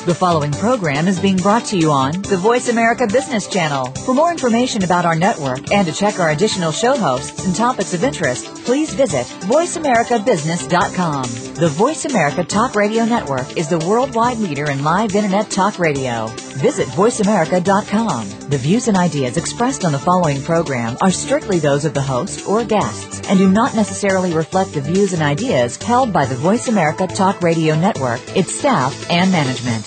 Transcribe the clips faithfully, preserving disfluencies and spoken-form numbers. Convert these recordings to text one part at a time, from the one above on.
The following program is being brought to you on the Voice America Business Channel. For more information about our network and to check our additional show hosts and topics of interest, please visit voice america business dot com. The Voice America Talk Radio Network is the worldwide leader in live Internet talk radio. Visit voice america dot com. The views and ideas expressed on the following program are strictly those of the host or guests and do not necessarily reflect the views and ideas held by the Voice America Talk Radio Network, its staff, and management.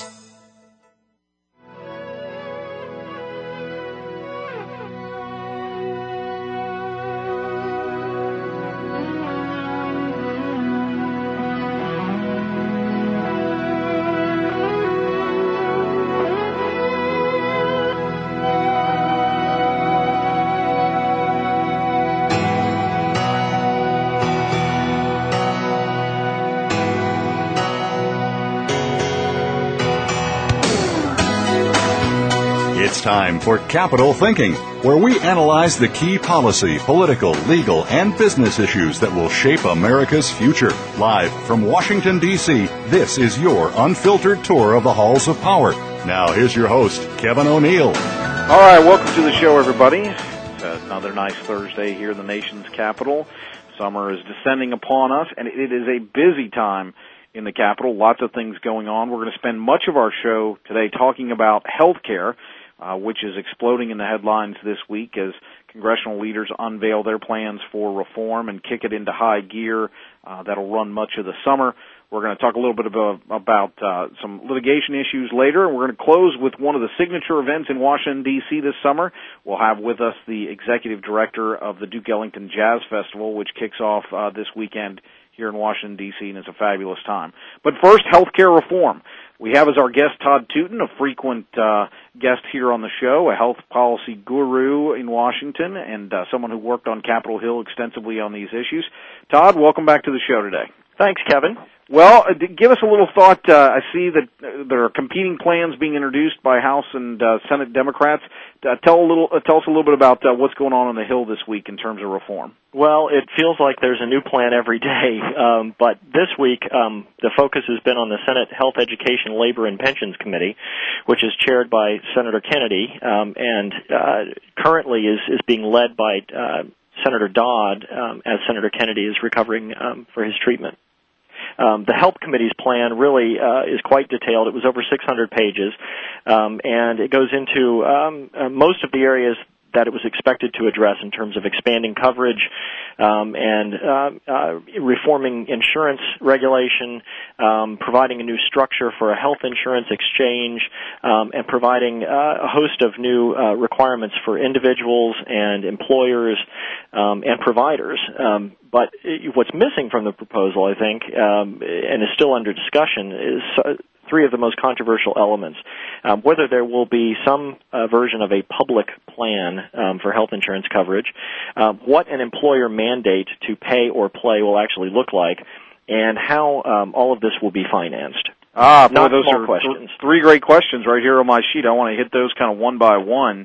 It's time for Capital Thinking, where we analyze the key policy, political, legal, and business issues that will shape America's future. Live from Washington, D C, this is your unfiltered tour of the halls of power. Now, here's your host, Kevin O'Neill. All right, welcome to the show, everybody. It's another nice Thursday here in the nation's capital. Summer is descending upon us, and it is a busy time in the capital. Lots of things going on. We're going to spend much of our show today talking about health care, Uh, which is exploding in the headlines this week as congressional leaders unveil their plans for reform and kick it into high gear. Uh, that'll run much of the summer. We're going to talk a little bit about, about uh, some litigation issues later, and we're going to close with one of the signature events in Washington, D C this summer. We'll have with us the executive director of the Duke Ellington Jazz Festival, which kicks off uh, this weekend here in Washington, D C, and it's a fabulous time. But first, healthcare reform. We have as our guest Todd Tootin, a frequent uh, guest here on the show, a health policy guru in Washington, and uh, someone who worked on Capitol Hill extensively on these issues. Todd, welcome back to the show today. Thanks, Kevin. Well, uh, give us a little thought. Uh, I see that uh, there are competing plans being introduced by House and uh, Senate Democrats. Uh, tell a little, uh, tell us a little bit about uh, what's going on on the Hill this week in terms of reform. Well, it feels like there's a new plan every day, um, but this week um, the focus has been on the Senate Health, Education, Labor, and Pensions Committee, which is chaired by Senator Kennedy, um, and uh, currently is, is being led by uh, Senator Dodd um, as Senator Kennedy is recovering um, for his treatment. Um, the Health Committee's plan really uh, is quite detailed. It was over six hundred pages, um, and it goes into um, uh, most of the areas that it was expected to address in terms of expanding coverage um, and uh, uh, reforming insurance regulation, um, providing a new structure for a health insurance exchange, um, and providing uh, a host of new uh, requirements for individuals and employers um, and providers. Um, but what's missing from the proposal, I think, um, and is still under discussion, is uh, three of the most controversial elements. Um, whether there will be some uh, version of a public plan um, for health insurance coverage, uh, what an employer mandate to pay or play will actually look like, and how um, all of this will be financed. Ah, boy, Not those small are questions. th- three great questions right here on my sheet. I want to hit those kind of one by one.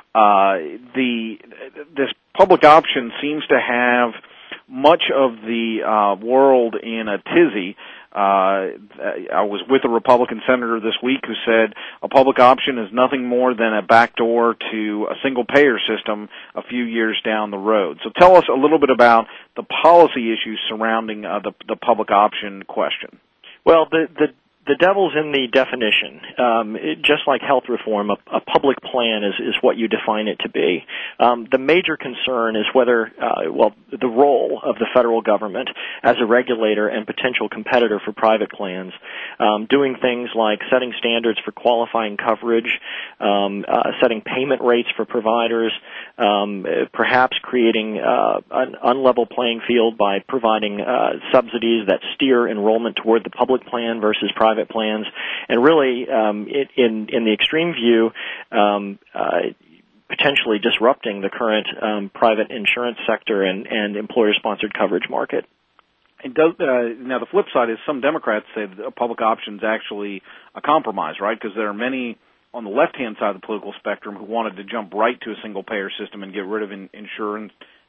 Uh, the this public option seems to have much of the uh, world in a tizzy. Uh, I was with a Republican senator this week who said a public option is nothing more than a backdoor to a single-payer system a few years down the road. So tell us a little bit about the policy issues surrounding uh, the, the public option question. Well, the, the The devil's in the definition. Um, it, just like health reform, a, a public plan is, is what you define it to be. Um, the major concern is whether, uh, well, the role of the federal government as a regulator and potential competitor for private plans, um, doing things like setting standards for qualifying coverage, um, uh, setting payment rates for providers, um, perhaps creating uh, an unlevel playing field by providing uh, subsidies that steer enrollment toward the public plan versus private plans, and really, um, it, in in the extreme view, um, uh, potentially disrupting the current um, private insurance sector and, and employer-sponsored coverage market. It does, uh, now, the flip side is some Democrats say that a public option is actually a compromise, right? Because there are many on the left-hand side of the political spectrum who wanted to jump right to a single-payer system and get rid of in, insurance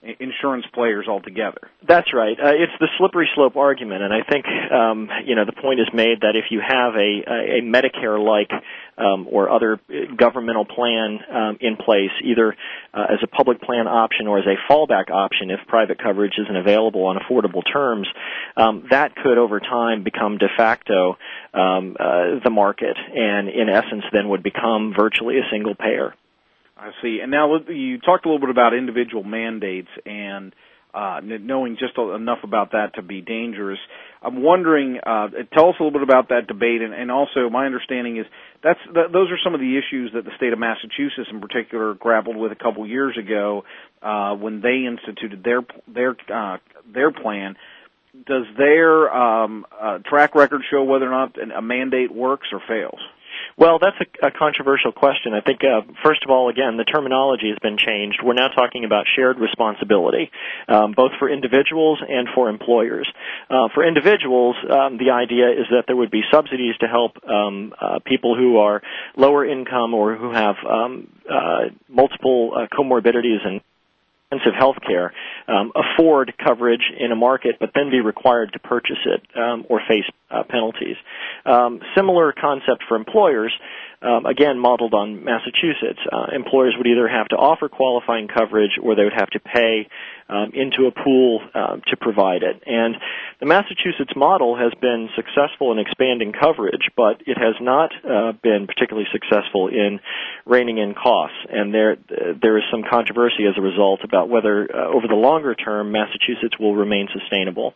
insurance players altogether. That's right. Uh, it's the slippery slope argument, and I think um, you know the point is made that if you have a, a Medicare-like um, or other governmental plan um, in place, either uh, as a public plan option or as a fallback option if private coverage isn't available on affordable terms, um, that could over time become de facto um, uh, the market, and in essence then would become virtually a single payer. I see. And now you talked a little bit about individual mandates and uh, knowing just enough about that to be dangerous. I'm wondering, uh, tell us a little bit about that debate, and, and also my understanding is that's that, those are some of the issues that the state of Massachusetts in particular grappled with a couple years ago uh, when they instituted their their uh, their plan. Does their um, uh, track record show whether or not a mandate works or fails? Well, that's a, a controversial question. I think, uh, first of all, again, the terminology has been changed. We're now talking about shared responsibility, um, both for individuals and for employers. Uh, for individuals, um, the idea is that there would be subsidies to help um, uh, people who are lower income or who have um, uh, multiple uh, comorbidities and expensive health care, um, afford coverage in a market, but then be required to purchase it um, or face uh, penalties. Um, similar concept for employers, um, again modeled on Massachusetts. Uh, employers would either have to offer qualifying coverage or they would have to pay um, into a pool uh, to provide it. And the Massachusetts model has been successful in expanding coverage, but it has not uh, been particularly successful in reining in costs. And there there is some controversy as a result about whether uh, over the longer term Massachusetts will remain sustainable.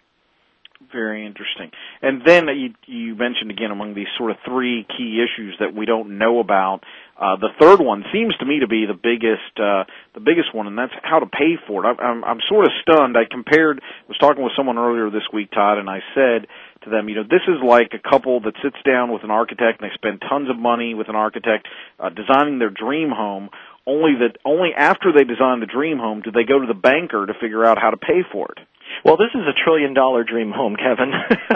Very interesting. And then you, you mentioned again among these sort of three key issues that we don't know about, uh, the third one seems to me to be the biggest, uh, the biggest one, and that's how to pay for it. I, I'm, I'm sort of stunned. I compared, was talking with someone earlier this week, Todd, and I said to them, you know, this is like a couple that sits down with an architect and they spend tons of money with an architect uh, designing their dream home. Only that only after they design the dream home do they go to the banker to figure out how to pay for it. Well, this is a trillion-dollar dream home, Kevin,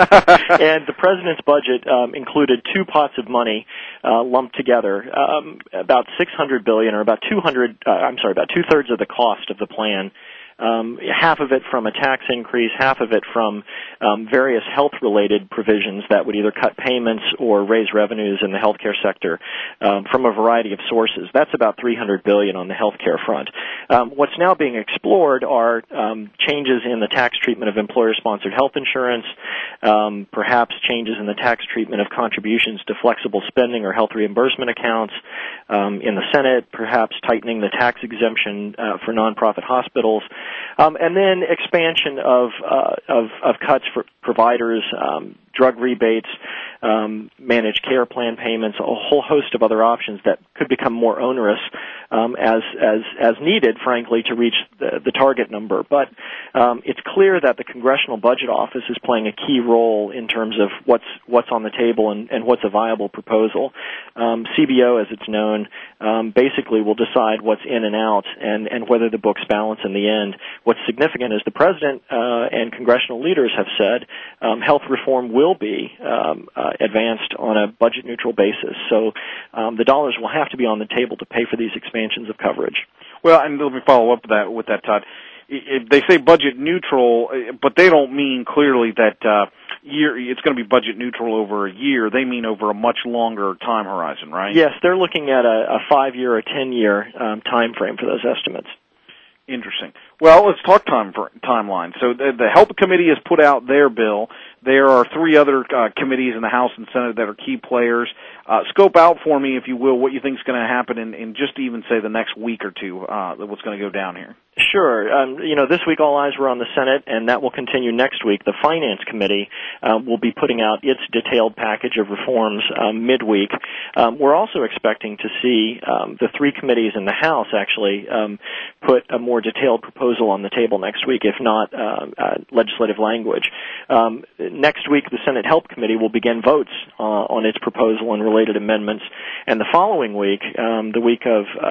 and the president's budget um, included two pots of money uh, lumped together, um, about six hundred billion dollars, or about two hundred. Uh, I'm sorry, about two-thirds of the cost of the plan. Um, half of it from a tax increase, half of it from um, various health-related provisions that would either cut payments or raise revenues in the healthcare sector um, from a variety of sources. That's about three hundred billion dollars on the healthcare front. Um, what's now being explored are um, changes in the tax treatment of employer-sponsored health insurance, um, perhaps changes in the tax treatment of contributions to flexible spending or health reimbursement accounts um, in the Senate, perhaps tightening the tax exemption uh, for nonprofit hospitals. Um, and then expansion of, uh, of of cuts for providers, um, drug rebates, um, managed care plan payments, a whole host of other options that could become more onerous um, as as as needed, frankly, to reach the, the target number. But um, it's clear that the Congressional Budget Office is playing a key role in terms of what's what's on the table and, and what's a viable proposal. Um, C B O, as it's known, um, basically will decide what's in and out and, and whether the books balance in the end. What's significant is the President uh, and congressional leaders have said um, health reform will be um, uh, advanced on a budget-neutral basis. So um, the dollars will have to be on the table to pay for these expansions of coverage. Well, and let me follow up with that, with that, Todd. They say budget neutral, but they don't mean clearly that uh, year it's going to be budget neutral over a year. They mean over a much longer time horizon, right? Yes, they're looking at a, a five-year or ten-year um, time frame for those estimates. Interesting. Well, let's talk time for, timeline. So the, the Health Committee has put out their bill. There are three other uh, committees in the House and Senate that are key players. Uh, scope out for me, if you will, what you think is going to happen in, in just even, say, the next week or two, uh, what's going to go down here. Sure. Um, you know, this week all eyes were on the Senate, and that will continue next week. The Finance Committee uh, will be putting out its detailed package of reforms um, midweek. Um, we're also expecting to see um, the three committees in the House actually um, put a more detailed proposal on the table next week, if not uh, uh, legislative language. Um, next week, the Senate Health Committee will begin votes uh, on its proposal and related amendments, and the following week, um, the week of um,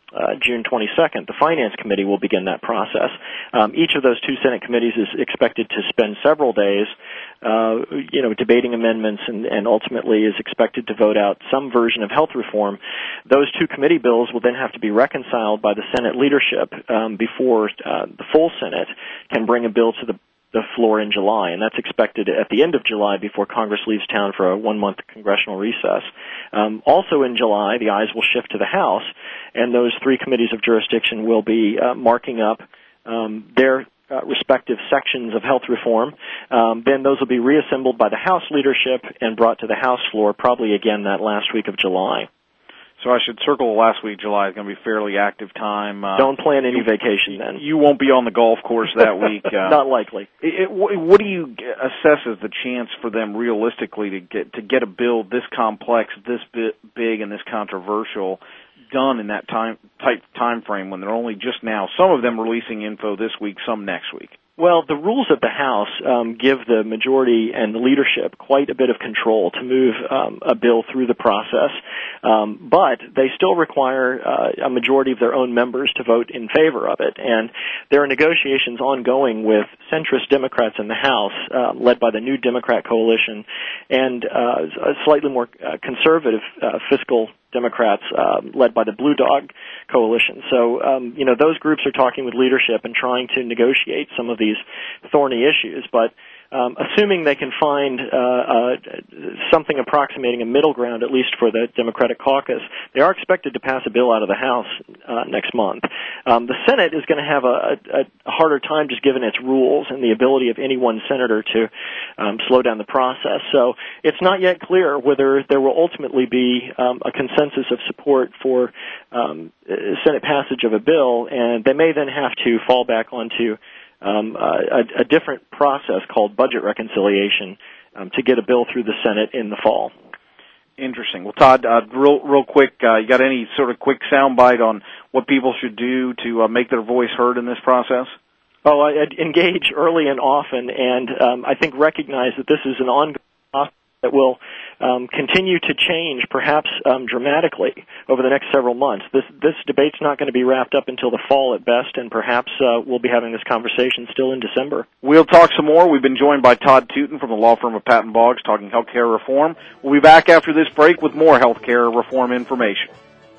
uh, June twenty-second, the Finance Committee will begin that process. Um, each of those two Senate committees is expected to spend several days, uh, you know, debating amendments and, and ultimately is expected to vote out some version of health reform. Those two committee bills will then have to be reconciled by the Senate leadership um, before uh, the full Senate can bring a bill to the the floor in July, and that's expected at the end of July before Congress leaves town for a one-month congressional recess. Um, also in July, the eyes will shift to the House, and those three committees of jurisdiction will be uh, marking up um, their uh, respective sections of health reform. Um, then those will be reassembled by the House leadership and brought to the House floor probably again that last week of July. So I should circle the last week of July. It's going to be a fairly active time. Uh, Don't plan any you, vacation then. You won't be on the golf course that week. Uh, Not likely. It, it, what do you assess as the chance for them realistically to get to get a bill this complex, this bit big, and this controversial done in that time type time frame when they're only just now, some of them releasing info this week, some next week? Well, the rules of the House um, give the majority and the leadership quite a bit of control to move um, a bill through the process, um, but they still require uh, a majority of their own members to vote in favor of it. And there are negotiations ongoing with centrist Democrats in the House, uh, led by the New Democrat Coalition, and uh, a slightly more uh, conservative uh, fiscal Democrats uh, led by the Blue Dog Coalition. So, um, you know, those groups are talking with leadership and trying to negotiate some of these thorny issues. But um, assuming they can find uh, uh, something approximating a middle ground, at least for the Democratic caucus, they are expected to pass a bill out of the House uh, next month. Um, the Senate is going to have a, a, a harder time just given its rules and the ability of any one senator to um, slow down the process. So it's not yet clear whether there will ultimately be um, a consensus of support for um, Senate passage of a bill, and they may then have to fall back onto Um, a, a different process called budget reconciliation um, to get a bill through the Senate in the fall. Interesting. Well, Todd, uh, real real quick, uh, you got any sort of quick soundbite on what people should do to uh, make their voice heard in this process? Oh, I, I'd engage early and often, and um, I think recognize that this is an ongoing process that will um, continue to change, perhaps um, dramatically, over the next several months. This this debate's not going to be wrapped up until the fall at best, and perhaps uh, we'll be having this conversation still in December. We'll talk some more. We've been joined by Todd Tootin from the law firm of Patton Boggs, talking healthcare reform. We'll be back after this break with more healthcare reform information.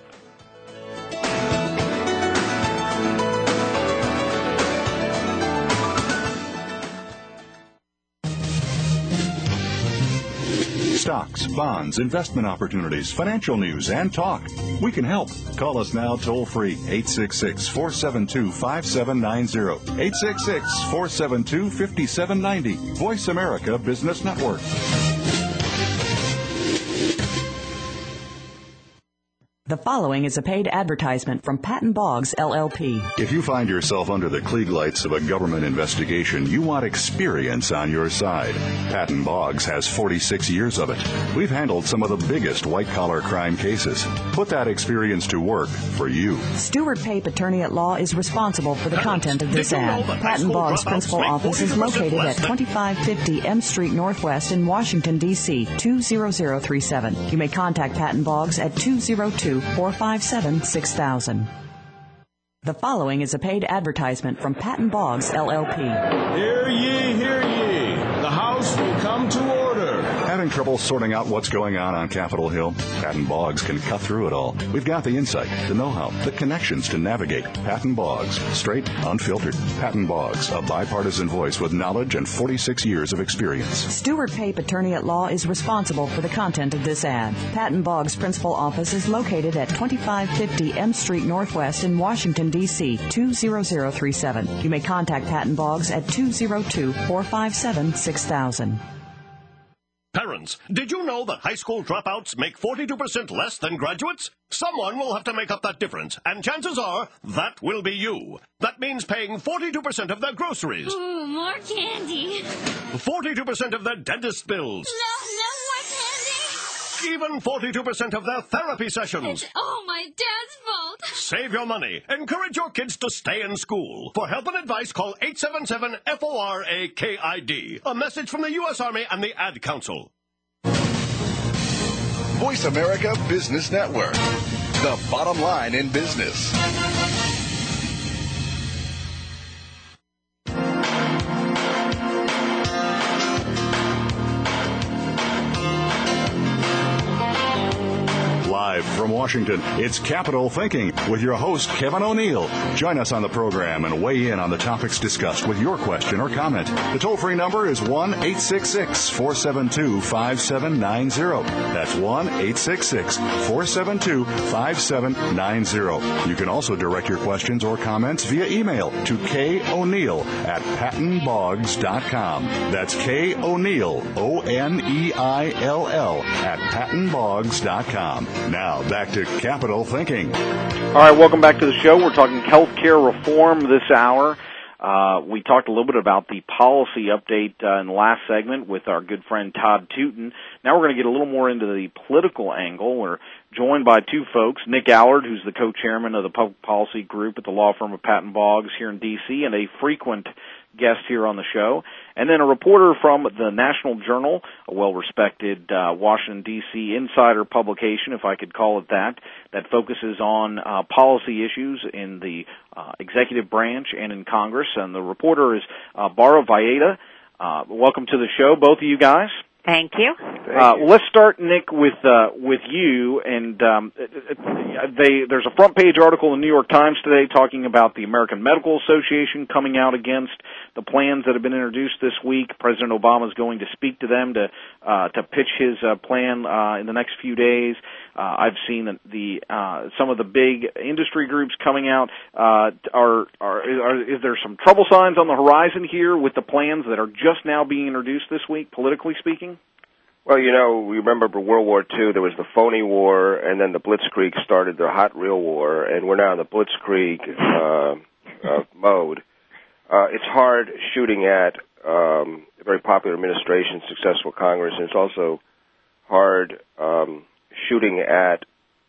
Stocks, bonds, investment opportunities, financial news, and talk. We can help. Call us now toll free, eight six six, four seven two, five seven nine zero, eight six six, four seven two, five seven nine zero. Voice America Business Network. The following is a paid advertisement from Patton Boggs, L L P. If you find yourself under the Klieg lights of a government investigation, you want experience on your side. Patton Boggs has forty-six years of it. We've handled some of the biggest white-collar crime cases. Put that experience to work for you. Stewart Pape, attorney at law, is responsible for the content of this ad. Patton Boggs' principal office is located at twenty-five fifty M Street Northwest in Washington, D C, two zero zero three seven. You may contact Patton Boggs at two zero two, four five seven, six thousand. The following is a paid advertisement from Patton Boggs, L L P. Hear ye, hear ye. The House will come to order. Having trouble sorting out what's going on on Capitol Hill? Patton Boggs can cut through it all. We've got the insight, the know-how, the connections to navigate. Patton Boggs, straight, unfiltered. Patton Boggs, a bipartisan voice with knowledge and forty-six years of experience. Stewart Pape, attorney at law, is responsible for the content of this ad. Patton Boggs' principal office is located at twenty-five fifty M Street Northwest in Washington, D C, two zero zero three seven. You may contact Patton Boggs at two zero two, four five seven, six thousand. Parents, did you know that high school dropouts make forty-two percent less than graduates? Someone will have to make up that difference, and chances are that will be you. That means paying forty-two percent of their groceries. Ooh, more candy. forty-two percent of their dentist bills. No, no more candy. Even forty-two percent of their therapy sessions. It's all my dad's fault. Save your money. Encourage your kids to stay in school. For help and advice, call eight seven seven, F O R A K I D. A message from the U S Army and the Ad Council. Voice America Business Network. the bottom line in business. Live from Washington, it's Capital Thinking with your host, Kevin O'Neill. Join us on the program and weigh in on the topics discussed with your question or comment. The toll-free number is one eight six six, four seven two, five seven nine zero. That's one eight six six, four seven two, five seven nine zero. You can also direct your questions or comments via email to koneil at patton boggs dot com. That's K. O'Neill, O N E I L L, at patton boggs dot com. Now, back to Capital Thinking. All right, welcome back to the show. We're talking healthcare reform this hour. Uh, we talked a little bit about the policy update uh, in the last segment with our good friend Todd Tootin. Now we're going to get a little more into the political angle. We're joined by two folks, Nick Allard, who's the co-chairman of the public policy group at the law firm of Patton Boggs here in D C and a frequent guest here on the show, and then a reporter from the National Journal, a well-respected uh, Washington, D C insider publication, if I could call it that, that focuses on uh, policy issues in the uh, executive branch and in Congress. And the reporter is uh, Bara Valleda. Uh, welcome to the show, both of you guys. Thank you. Uh, well, let's start, Nick, with uh, with you. And um, they, there's a front page article in the New York Times today talking about the American Medical Association coming out against the plans that have been introduced this week. President Obama is going to speak to them to uh, to pitch his uh, plan uh, in the next few days. Uh, I've seen the, the uh, some of the big industry groups coming out. Uh, are, are, are is there some trouble signs on the horizon here with the plans that are just now being introduced this week, politically speaking? Well, you know, we remember World War Two, there was the phony war, and then the Blitzkrieg started the hot real war, and we're now in the Blitzkrieg uh, uh, mode. Uh, it's hard shooting at um, a very popular administration, successful Congress, and it's also hard um, shooting at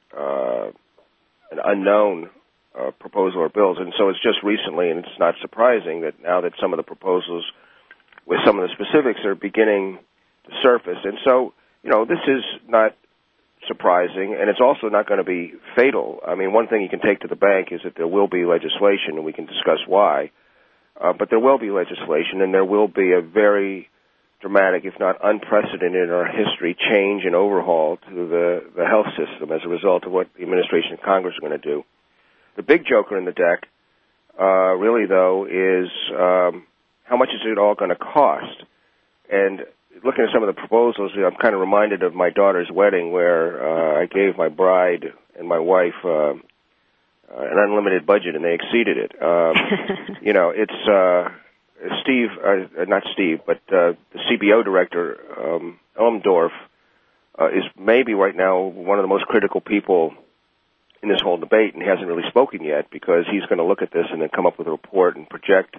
uh, an unknown uh, proposal or bills. And so it's just recently, and it's not surprising that now that some of the proposals with some of the specifics are beginning to surface. And so, you know, this is not surprising, and it's also not going to be fatal. I mean, one thing you can take to the bank is that there will be legislation, and we can discuss why. Uh, but there will be legislation, and there will be a very dramatic, if not unprecedented in our history, change and overhaul to the, the health system as a result of what the administration and Congress are going to do. The big joker in the deck, uh, really, though, is um, how much is it all going to cost? And looking at some of the proposals, I'm kind of reminded of my daughter's wedding where uh, I gave my bride and my wife uh, Uh, an unlimited budget, and they exceeded it. Um, you know, it's uh, Steve, uh, not Steve, but uh, the C B O director, um, Elmdorf, uh, is maybe right now one of the most critical people in this whole debate, and he hasn't really spoken yet because he's going to look at this and then come up with a report and project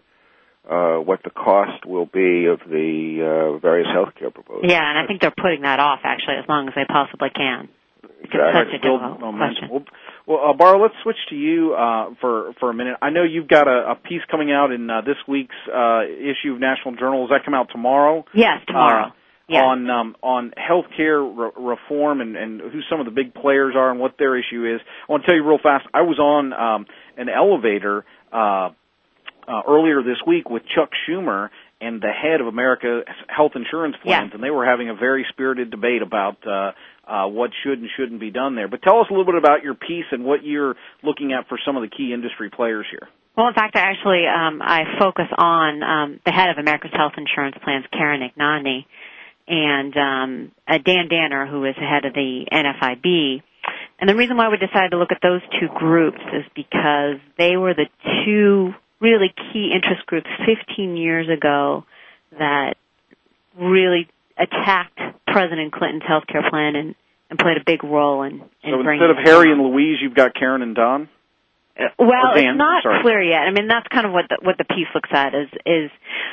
uh, what the cost will be of the uh, various health care proposals. Yeah, and I think they're putting that off, actually, as long as they possibly can. Exactly. It's such a difficult question. Well, well uh, Bara, let's switch to you uh, for for a minute. I know you've got a, a piece coming out in uh, this week's uh, issue of National Journal. Does that come out tomorrow? Yes, tomorrow. Uh, yes. On um, on healthcare re- reform and, and who some of the big players are and what their issue is. I want to tell you real fast. I was on um, an elevator uh, uh, earlier this week with Chuck Schumer and the head of America's health insurance plans, yeah. and they were having a very spirited debate about uh, uh, what should and shouldn't be done there. But tell us a little bit about your piece and what you're looking at for some of the key industry players here. Well, in fact, I actually um, I focus on um, the head of America's health insurance plans, Karen Ignagni, and um, uh, Dan Danner, who is the head of the N F I B. And the reason why we decided to look at those two groups is because they were the two really key interest groups fifteen years ago that really attacked President Clinton's health care plan and, and played a big role in, in so bringing instead of it Harry down. and Louise, you've got Karen and Don? Uh, well, Dan, it's not sorry. clear yet. I mean, that's kind of what the, what the piece looks at is, is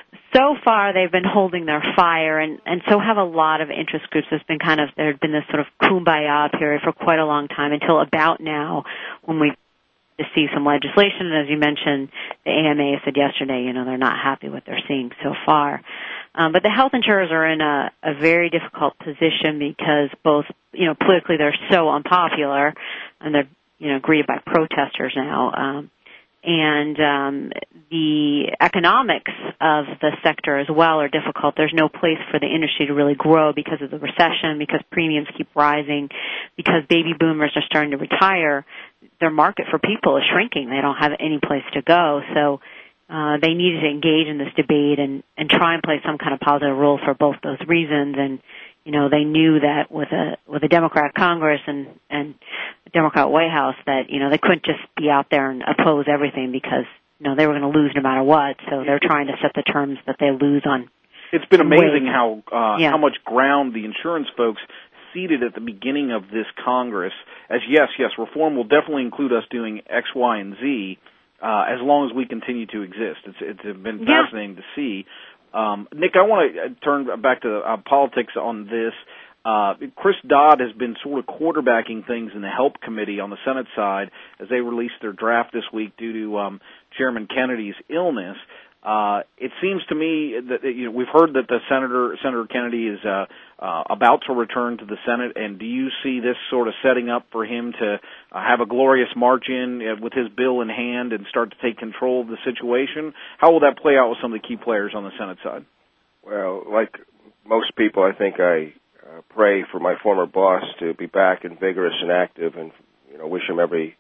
so far they've been holding their fire, and, and so have a lot of interest groups. There's been kind of, there's been this sort of kumbaya period for quite a long time until about now when we to see some legislation. And as you mentioned, the A M A said yesterday, you know, they're not happy with what they're seeing so far. Um, but the health insurers are in a, a very difficult position because both, you know, politically they're so unpopular and they're you know, greeted by protesters now. Um, and um, the economics of the sector as well are difficult. There's no place for the industry to really grow because of the recession, because premiums keep rising, because baby boomers are starting to retire. Their market for people is shrinking. They don't have any place to go. So uh, they needed to engage in this debate and, and try and play some kind of positive role for both those reasons. And you know, they knew that with a with a Democrat Congress and and a Democrat White House that you know they couldn't just be out there and oppose everything because you know they were going to lose no matter what. So they're trying to set the terms that they lose on. It's been amazing how uh, yeah. how much ground the insurance folks ceded at the beginning of this Congress. As yes, yes, reform will definitely include us doing X, Y, and Z uh, as long as we continue to exist. It's it's been yeah. fascinating to see. Um, Nick, I want to turn back to uh, politics on this. Uh, Chris Dodd has been sort of quarterbacking things in the Help Committee on the Senate side as they released their draft this week due to um, Chairman Kennedy's illness. Uh, it seems to me that you know, we've heard that the Senator Senator Kennedy is uh, uh, about to return to the Senate, and do you see this sort of setting up for him to uh, have a glorious march in uh, with his bill in hand and start to take control of the situation? How will that play out with some of the key players on the Senate side? Well, like most people, I think I uh, pray for my former boss to be back and vigorous and active, and you know, wish him every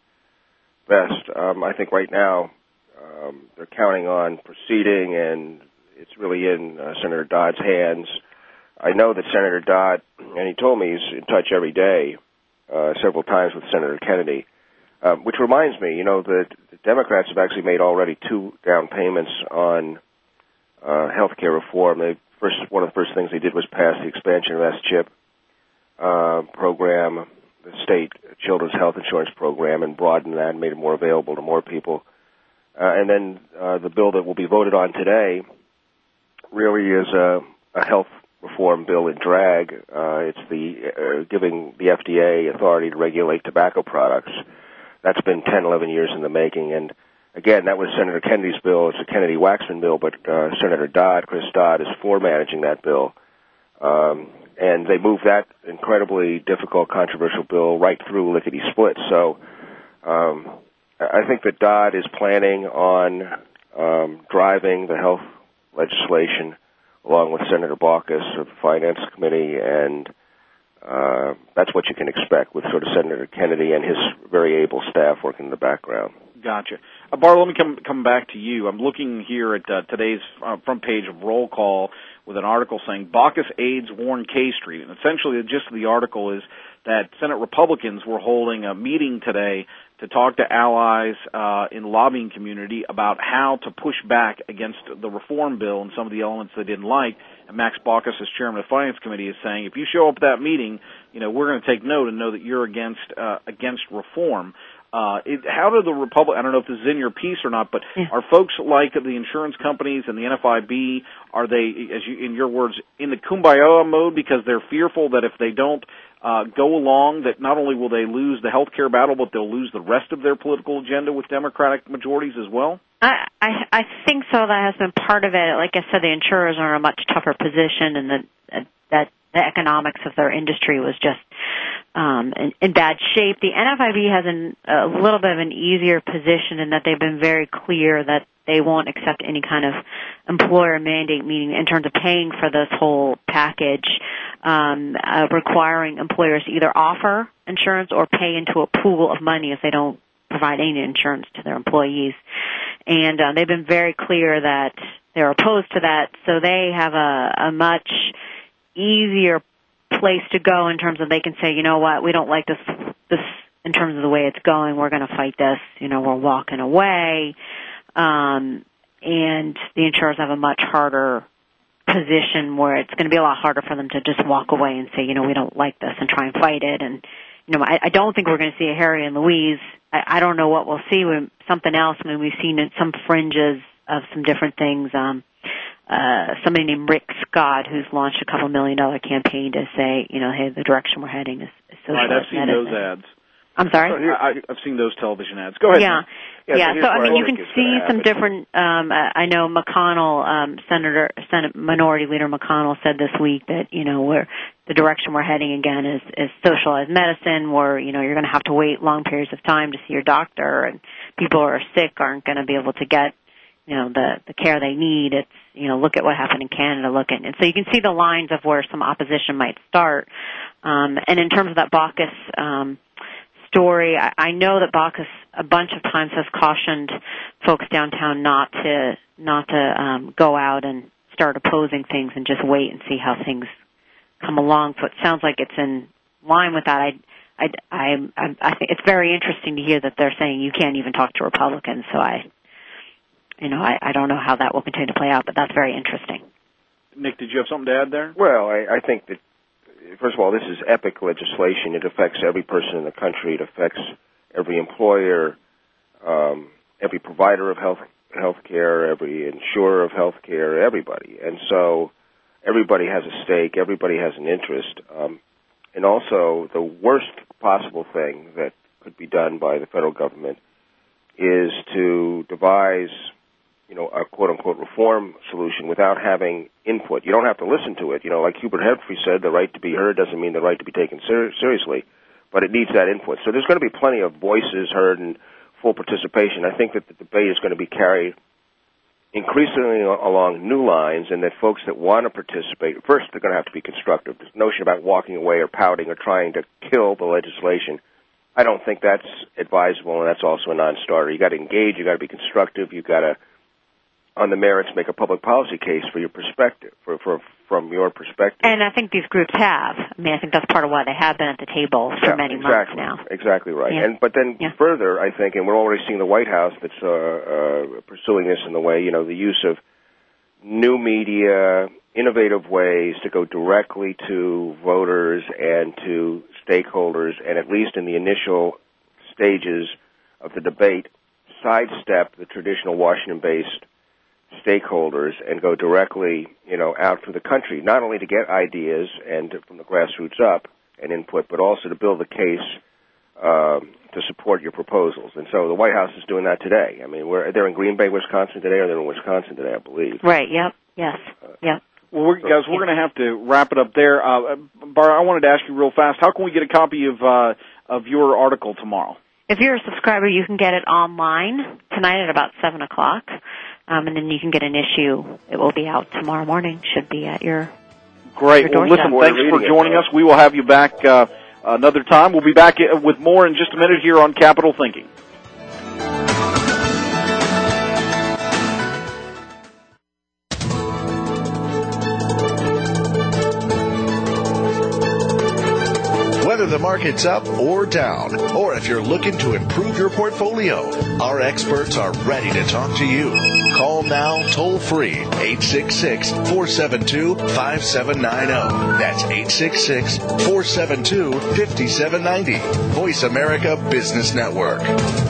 best. Um, I think right now. Um, they're counting on proceeding, and it's really in uh, Senator Dodd's hands. I know that Senator Dodd, and he told me he's in touch every day, uh, several times with Senator Kennedy, um, which reminds me, you know, that the Democrats have actually made already two down payments on uh, health care reform. They first, one of the first things they did was pass the expansion of S CHIP uh, program, the state children's health insurance program, and broadened that and made it more available to more people. Uh, and then uh, the bill that will be voted on today really is a, a health reform bill in drag. Uh, it's the uh, giving the F D A authority to regulate tobacco products. That's been ten, eleven years in the making. And again, that was Senator Kennedy's bill. It's a Kennedy-Waxman bill, but uh, Senator Dodd, Chris Dodd, is for managing that bill. Um, and they moved that incredibly difficult, controversial bill right through lickety-split. So um, I think that Dodd is planning on um, driving the health legislation along with Senator Baucus of the Finance Committee, and uh, that's what you can expect with sort of Senator Kennedy and his very able staff working in the background. Gotcha. Uh, Bart, let me come come back to you. I'm looking here at uh, today's uh, front page of Roll Call with an article saying Baucus aides warn K Street. And essentially the gist of the article is that Senate Republicans were holding a meeting today to talk to allies uh, in the lobbying community about how to push back against the reform bill and some of the elements they didn't like. And Max Baucus, as chairman of the Finance Committee, is saying, if you show up at that meeting, you know, we're going to take note and know that you're against uh, against reform. Uh, it, how do the Republic, I don't know if this is in your piece or not, but yeah. are folks like the insurance companies and the N F I B, are they, as you, in your words, in the kumbaya mode because they're fearful that if they don't uh, go along, that not only will they lose the health care battle, but they'll lose the rest of their political agenda with Democratic majorities as well? I, I, I think so. That has been part of it. Like I said, the insurers are in a much tougher position, and the, that the economics of their industry was just um, in, in bad shape. The N F I B has an, a little bit of an easier position in that they've been very clear that they won't accept any kind of employer mandate, meaning in terms of paying for this whole package, um, uh, requiring employers to either offer insurance or pay into a pool of money if they don't provide any insurance to their employees. And uh, they've been very clear that they're opposed to that, so they have a, a much easier place to go in terms of they can say, you know what, we don't like this, this in terms of the way it's going, we're going to fight this, you know, we're walking away. Um, and the insurers have a much harder position where it's going to be a lot harder for them to just walk away and say, you know, we don't like this and try and fight it. And, you know, I, I don't think we're going to see a Harry and Louise. I, I don't know what we'll see with something else. I mean, we've seen some fringes of some different things. Um, uh, somebody named Rick Scott, who's launched a couple million dollar campaign to say, you know, hey, the direction we're heading is, is social right, I've seen medicine. those ads. I'm sorry? I, I've seen those television ads. Go ahead. Yeah. Yeah, Yeah, so so I here's mean, what I you can think is see gonna some happen. different. Um, uh, I know McConnell, um, Senator, Senate Minority Leader McConnell said this week that you know we're the direction we're heading again is, is socialized medicine, where you know you're going to have to wait long periods of time to see your doctor, and people who are sick aren't going to be able to get you know the the care they need. It's you know look at what happened in Canada, look at and so you can see the lines of where some opposition might start. Um, and in terms of that Baucus um, story, I, I know that Baucus a bunch of times has cautioned folks downtown not to not to um, go out and start opposing things and just wait and see how things come along. So it sounds like it's in line with that. I I I, I think it's very interesting to hear that they're saying you can't even talk to Republicans. So I, you know, I, I don't know how that will continue to play out, but that's very interesting. Nick, did you have something to add there? Well, I, I think that first of all, this is epic legislation. It affects every person in the country. It affects every employer, um, every provider of health health care, every insurer of health care, everybody. And so everybody has a stake. Everybody has an interest. Um, and also, the worst possible thing that could be done by the federal government is to devise, you know, a quote-unquote reform solution without having input. You don't have to listen to it. You know, like Hubert Humphrey said, the right to be heard doesn't mean the right to be taken ser- seriously, but it needs that input. So there's going to be plenty of voices heard and full participation. I think that the debate is going to be carried increasingly along new lines, and that folks that want to participate, first, they're going to have to be constructive. This notion about walking away or pouting or trying to kill the legislation, I don't think that's advisable, and that's also a non-starter. You got to engage, you got to be constructive, you got to, on the merits, make a public policy case for your perspective, for, for from your perspective. And I think these groups have. I mean, I think that's part of why they have been at the table for yeah, many exactly, months now. Exactly right. Yeah. And but then yeah. further, I think, and we're already seeing the White House that's uh, uh, pursuing this in the way, you know, the use of new media, innovative ways to go directly to voters and to stakeholders, and at least in the initial stages of the debate, sidestep the traditional Washington-based stakeholders and go directly, you know, out through the country, not only to get ideas and to, from the grassroots up and input, but also to build a case um, to support your proposals. And so the White House is doing that today. I mean, we're, they're in Green Bay, Wisconsin today, or they're in Wisconsin today, I believe. Right, yep, yes, uh, yep. Well, we're, guys, we're going to have to wrap it up there. Uh, Bar, I wanted to ask you real fast, how can we get a copy of uh, of your article tomorrow? If you're a subscriber, you can get it online tonight at about seven o'clock. Um, and then you can get an issue. It will be out tomorrow morning. Should be at your Great. Your well, listen, thanks for joining it, us. We will have you back uh, another time. We'll be back with more in just a minute here on Capital Thinking. Whether the market's up or down, or if you're looking to improve your portfolio, our experts are ready to talk to you. Call now toll free, eight six six, four seven two, five seven nine zero. That's eight six six, four seven two, five seven nine zero. Voice America Business Network.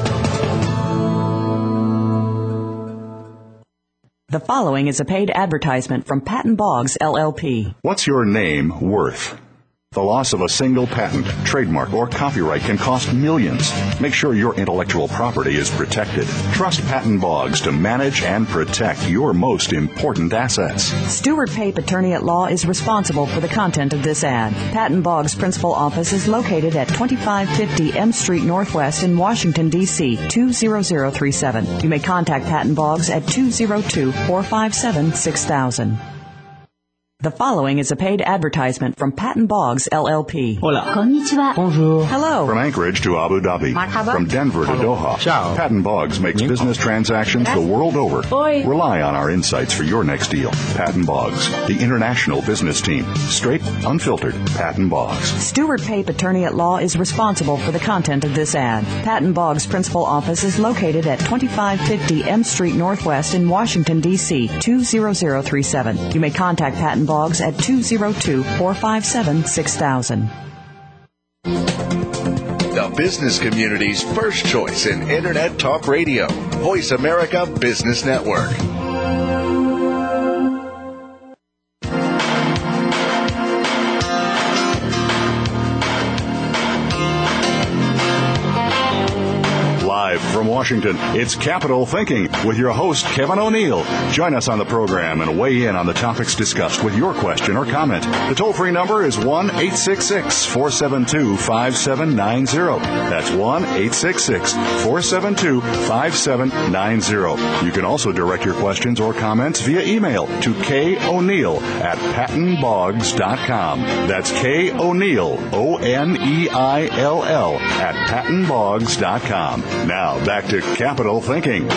The following is a paid advertisement from Patton Boggs, L L P. What's your name worth? The loss of a single patent, trademark, or copyright can cost millions. Make sure your intellectual property is protected. Trust Patton Boggs to manage and protect your most important assets. Stewart Pape, attorney at law, is responsible for the content of this ad. Patton Boggs' principal office is located at twenty-five fifty M Street Northwest in Washington, D C two zero zero three seven. You may contact Patton Boggs at two zero two, four five seven, six thousand. The following is a paid advertisement from Patton Boggs, L L P. Hola. Konnichiwa. Bonjour. Hello. From Anchorage to Abu Dhabi. Marhaba. From Denver to Doha. Ciao. Patton Boggs makes business transactions the world over. Oi. Rely on our insights for your next deal. Patton Boggs, the international business team. Straight, unfiltered, Patton Boggs. Stewart Pape, attorney at law, is responsible for the content of this ad. Patton Boggs' principal office is located at twenty-five fifty M Street Northwest in Washington, D C two zero zero three seven. You may contact Patton Boggs at two zero two, four five seven, six thousand. The business community's first choice in Internet Talk Radio. Voice America Business Network. Live from Washington, it's Capital Thinking with your host, Kevin O'Neill. Join us on the program and weigh in on the topics discussed with your question or comment. The toll-free number is one eight six six, four seven two, five seven nine zero. That's one eight six six, four seven two, five seven nine zero. You can also direct your questions or comments via email to koneil at patton boggs dot com. That's K. O'Neill, O N E I L L, at patton boggs dot com. Now, back to Capital Thinking.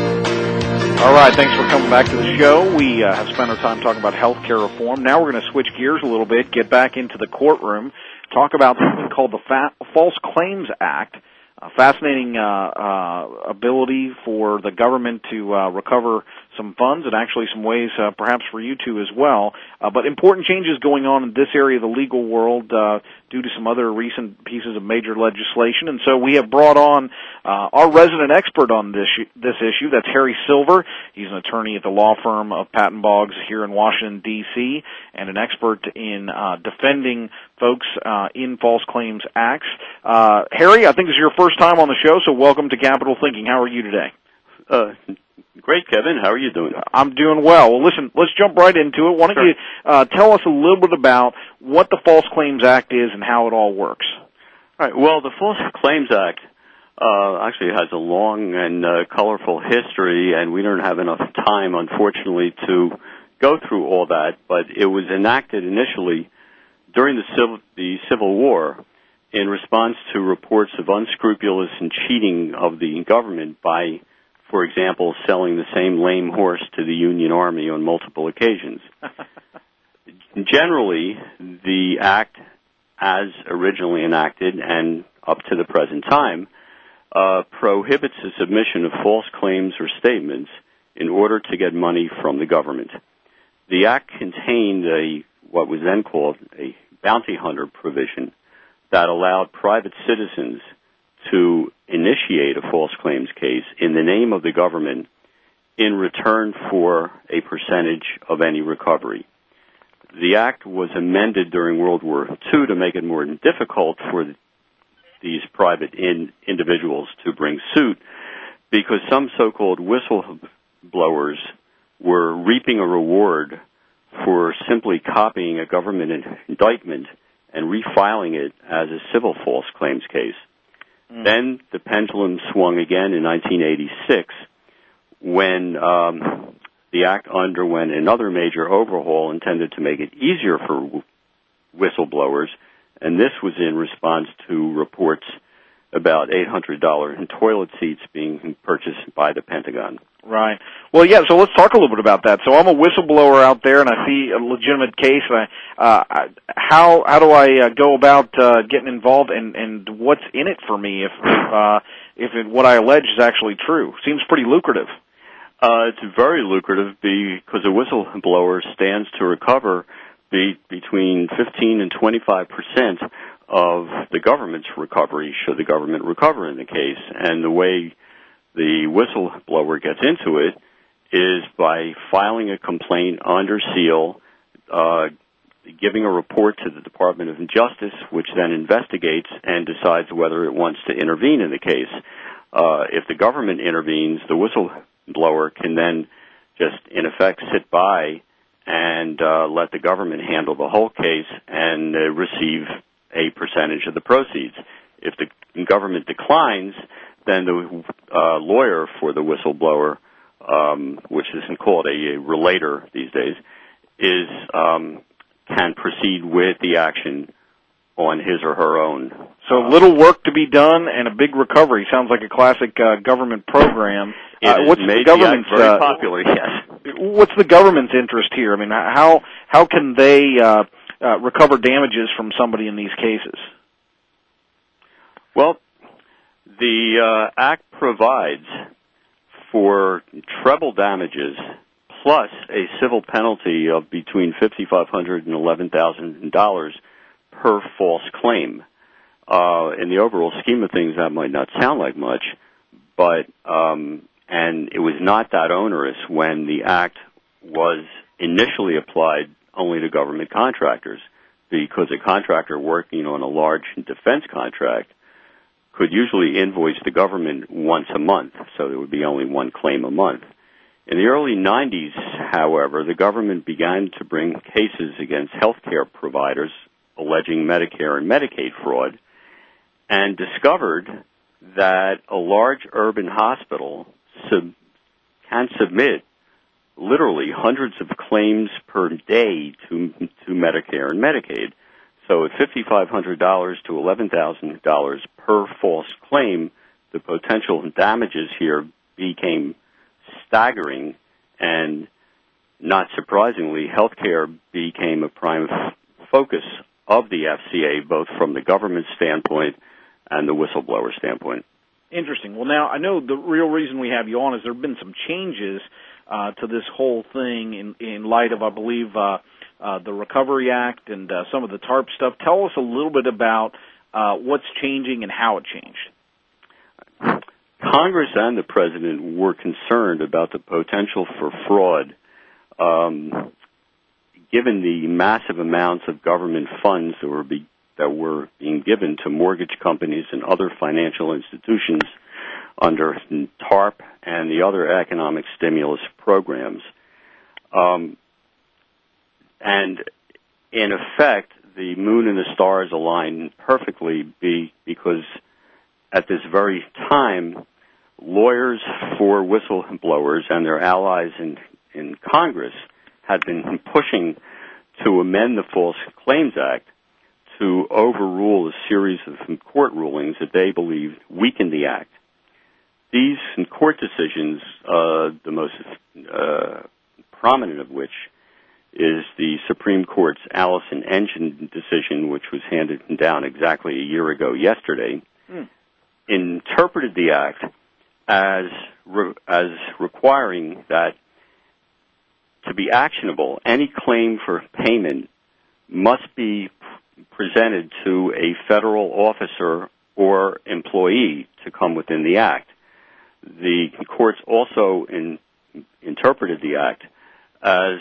All right, thanks for coming back to the show. We uh, have spent our time talking about health care reform. Now we're going to switch gears a little bit, get back into the courtroom, talk about something called the Fa- False Claims Act. A fascinating uh, uh, ability for the government to uh, recover some funds, and actually some ways uh, perhaps for you to as well. Uh, but important changes going on in this area of the legal world uh, due to some other recent pieces of major legislation. And so we have brought on uh, our resident expert on this this issue. That's Harry Silver. He's an attorney at the law firm of Patton Boggs here in Washington, D C, and an expert in uh, defending folks uh, in false claims acts. Uh, Harry, I think this is your first time on the show, so welcome to Capital Thinking. How are you today? Uh, great, Kevin. How are you doing? I'm doing well. Well, listen, let's jump right into it. Why don't Sure. you uh, tell us a little bit about what the False Claims Act is and how it all works? All right. Well, the False Claims Act uh, actually has a long and uh, colorful history, and we don't have enough time, unfortunately, to go through all that. But it was enacted initially during the Civil, the Civil War in response to reports of unscrupulous and cheating of the government by, for example, selling the same lame horse to the Union Army on multiple occasions. Generally, the act, as originally enacted and up to the present time, uh, prohibits the submission of false claims or statements in order to get money from the government. The act contained a what was then called a bounty hunter provision that allowed private citizens to initiate a false claims case in the name of the government in return for a percentage of any recovery. The act was amended during World War Two to make it more difficult for these private in, individuals to bring suit because some so-called whistleblowers were reaping a reward for simply copying a government indictment and refiling it as a civil false claims case. Mm. Then the pendulum swung again in nineteen eighty-six when um, the act underwent another major overhaul intended to make it easier for whistleblowers, and this was in response to reports about eight hundred dollars in toilet seats being purchased by the Pentagon. Right. Well, yeah, so let's talk a little bit about that. So I'm a whistleblower out there, and I see a legitimate case. And I, uh, I, how how do I uh, go about uh, getting involved, and, and what's in it for me if uh, if it, what I allege is actually true? Seems pretty lucrative. Uh, it's very lucrative because a whistleblower stands to recover be, between fifteen and twenty-five percent of the government's recovery, should the government recover in the case. And the way the whistleblower gets into it is by filing a complaint under seal, uh, giving a report to the Department of Justice, which then investigates and decides whether it wants to intervene in the case. Uh, if the government intervenes, the whistleblower can then just, in effect, sit by and uh, let the government handle the whole case and uh, receive a percentage of the proceeds. If the government declines, then the uh, lawyer for the whistleblower, um, which isn't called a, a relator these days, is um, can proceed with the action on his or her own. So little work to be done and a big recovery. Sounds like a classic uh, government program. It uh, what's made the government's the act very uh, popular? Yes. What's the government's interest here? I mean, how how can they uh, uh, recover damages from somebody in these cases? Well, the uh, Act provides for treble damages plus a civil penalty of between five thousand five hundred dollars and eleven thousand dollars per false claim. Uh, in the overall scheme of things, that might not sound like much, but um, and it was not that onerous when the Act was initially applied only to government contractors, because a contractor working on a large defense contract could usually invoice the government once a month, so there would be only one claim a month. In the early nineties, however, the government began to bring cases against healthcare providers alleging Medicare and Medicaid fraud, and discovered that a large urban hospital sub- can submit literally hundreds of claims per day to to Medicare and Medicaid. So at five thousand five hundred dollars to eleven thousand dollars per false claim, the potential damages here became staggering, and not surprisingly, healthcare became a prime f- focus of the F C A, both from the government standpoint and the whistleblower standpoint. Interesting. Well, now, I know the real reason we have you on is there have been some changes uh, to this whole thing in, in light of, I believe, uh, uh, the Recovery Act and uh, some of the TARP stuff. Tell us a little bit about uh, what's changing and how it changed. Congress and the President were concerned about the potential for fraud, um, given the massive amounts of government funds that were be, that were being given to mortgage companies and other financial institutions under TARP and the other economic stimulus programs. Um, and in effect, the moon and the stars align perfectly be, because at this very time, lawyers for whistleblowers and their allies in, in Congress had been pushing to amend the False Claims Act to overrule a series of court rulings that they believed weakened the Act. These court decisions, uh, the most uh, prominent of which is the Supreme Court's Allison Engine decision, which was handed down exactly a year ago yesterday, mm. interpreted the Act as re- as requiring that to be actionable, any claim for payment must be presented to a federal officer or employee to come within the Act. The courts also in, interpreted the Act as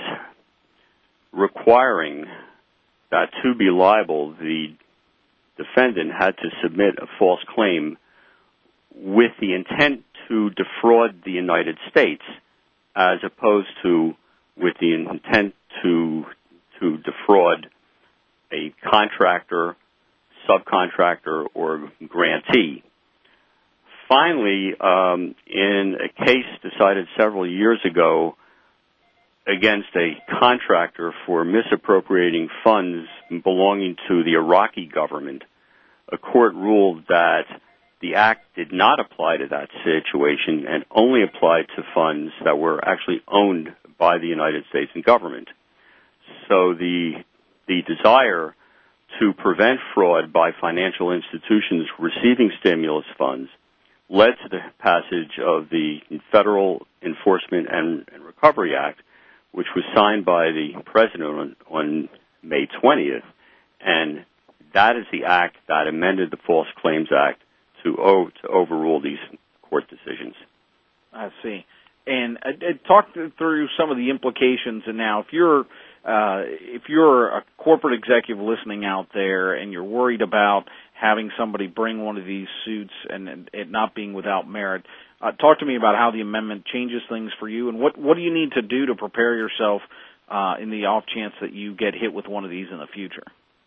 requiring that to be liable, the defendant had to submit a false claim with the intent to defraud the United States, as opposed to with the intent to to defraud a contractor, subcontractor, or grantee. Finally, um, in a case decided several years ago against a contractor for misappropriating funds belonging to the Iraqi government, a court ruled that the Act did not apply to that situation and only applied to funds that were actually owned by the United States government. So the the desire to prevent fraud by financial institutions receiving stimulus funds led to the passage of the Federal Enforcement and, and Recovery Act, which was signed by the President on, on May twentieth, and that is the act that amended the False Claims Act to, o- to overrule these court decisions. I see. And uh, talk through some of the implications. And now, if you're uh, if you're a corporate executive listening out there, and you're worried about having somebody bring one of these suits and, and it not being without merit, uh, talk to me about how the amendment changes things for you, and what what do you need to do to prepare yourself uh, in the off chance that you get hit with one of these in the future.